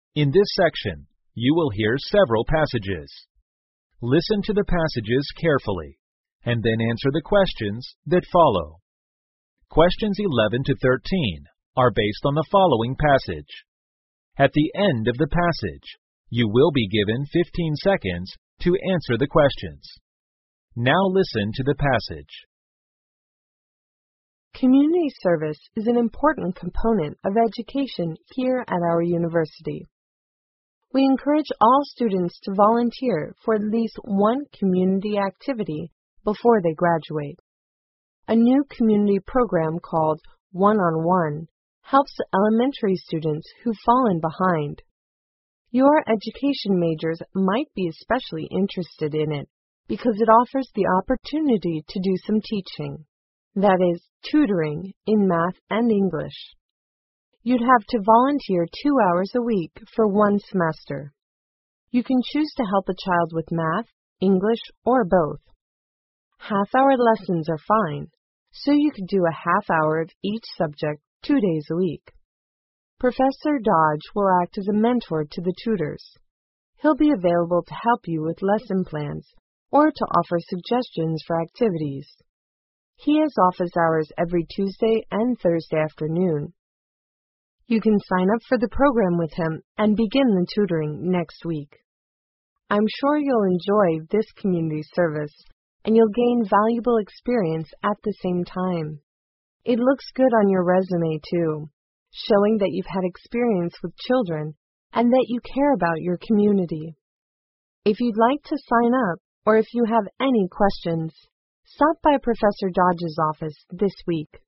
In this section, you will hear several passages. Listen to the passages carefully, and then answer the questions that follow. Questions 11 to 13 are based on the following passage. At the end of the passage, you will be given 15 seconds to answer the questions. Now listen to the passage. Community service is an important component of education here at our university. We encourage all students to volunteer for at least one community activity before they graduate. A new community program called One-on-One helps elementary students who've fallen behind. Your education majors might be especially interested in it because it offers the opportunity to do some teaching, that is, tutoring in math and English. You'd have to volunteer 2 hours a week for one semester. You can choose to help a child with math, English, or both. Half-hour lessons are fine, so you could do a half hour of each subject 2 days a week. Professor Dodge will act as a mentor to the tutors. He'll be available to help you with lesson plans or to offer suggestions for activities. He has office hours every Tuesday and Thursday afternoon. You can sign up for the program with him and begin the tutoring next week. I'm sure you'll enjoy this community service and you'll gain valuable experience at the same time. It looks good on your resume too, showing that you've had experience with children and that you care about your community. If you'd like to sign up or if you have any questions, stop by Professor Dodge's office this week.